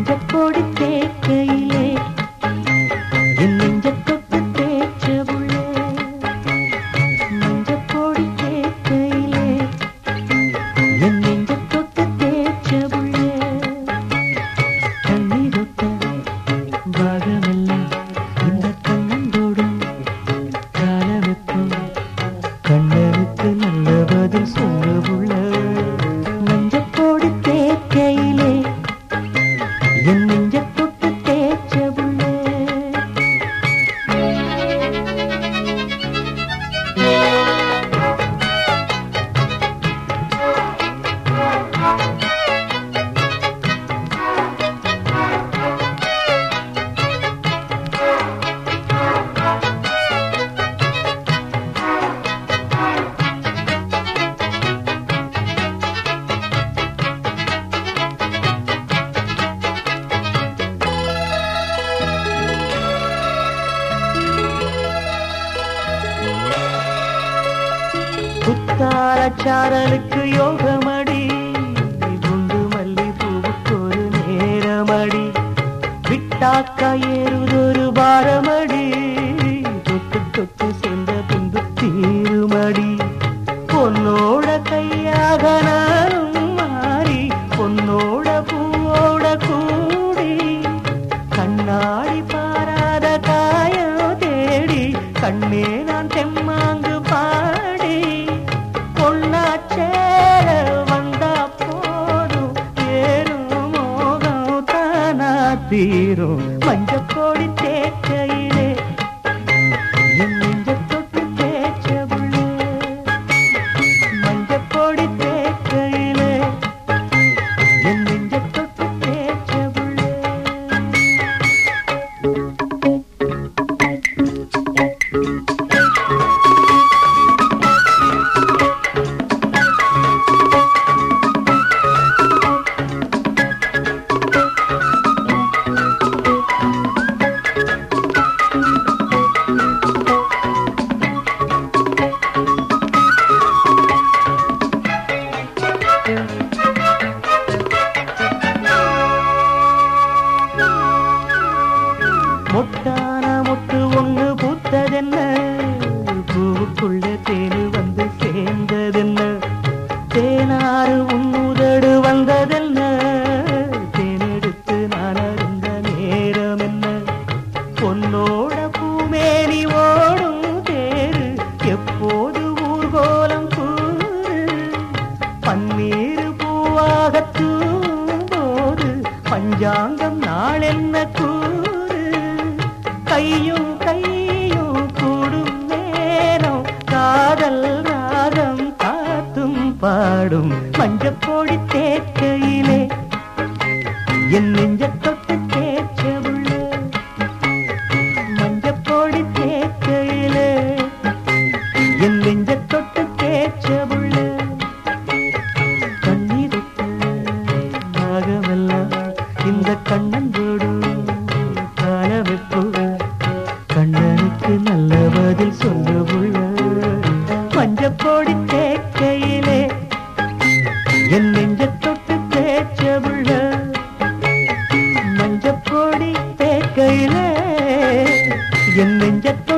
மஞ்சப்பொடி தேக்கையிலே என் நெஞ்ச தொட்டு தேய்ச்ச புள்ளே. மஞ்சப்பொடி தேக்கையிலே என் நெஞ்ச தொட்டு தேய்ச்ச புள்ளே. கண்ணீரொத்த பாகமெல்லாம் இந்த கண்ணந்தோடும் காலவெப்பம். கண்ணனுக்கு நல்ல பதில் சொல்ல புள்ள. மஞ்சப்பொடி தேக்கையிலே என் நெஞ்ச தொட்டு தேய்ச்ச புள்ளே. குத்தாலச்சாரலுக்கு யோகமடி, குண்டு மல்லி பூவுக்கு ஒரு நேரமடி. விட்டாக்கா ஏறுதொரு பாரமடி, தொட்டு தொட்டு சென்ற பின்பு தீருமடி. பொன்னோட கையாக நானும் மாறி, பொன்னோட பூவோட கூடி. கண்ணாடி பாராத காயம் தேடி, கண்ணே நான் தெம்மாங்கு பாடி. பொன்னாச்சேர வந்தா போதும், ஏறும் மோகம் தானா தீரும். மஞ்சப்பொடி தேக்கையிலே என் நெஞ்ச தொட்டு தேய்ச்ச புள்ளே. மஞ்சப்பொடி தேக்கையிலே என் நெஞ்ச தொட்டு தேய்ச்ச புள்ளே. மொட்டான மொட்டு ஒண்ணு பூத்ததென்ன, பூவுக்குள்ள தேனு வந்து சேர்ந்ததென்ன. தேனாறு உன்னுதடு வந்ததென்ன, தேனெடுத்து நான் அருந்த நேரம் என்ன. பொன்னோட பூமேனி ஓடும் தேரு, எப்போது ஊர்கோலம் கூறு. பன்னீர் பூவாக தூம்போது பஞ்சாங்கம் நாளென்ன கூறு. கையும் கையும் கூடும் நேரம், காதல் ராகம் காத்தும் பாடும். மஞ்சப்பொடி தேக்கையிலே என் நெஞ்ச தொட்டு தேய்ச்ச புள்ளே. மஞ்சப்பொடி தேக்கையிலே என் நெஞ்ச தொட்டு தேய்ச்ச புள்ளே. கண்ணீருக்கு நாகமெல்லாம் இந்த கண்ணந்தோடும் காலவெப்பு. கண்ணனுக்கு நல்ல பதில் சொல்ல புள்ள. மஞ்சப்பொடி தேக்கையிலே என் நெஞ்ச தொட்டு தேய்ச்ச புள்ள. மஞ்சப்பொடி தேக்கையிலே என் நெஞ்ச தொட்டு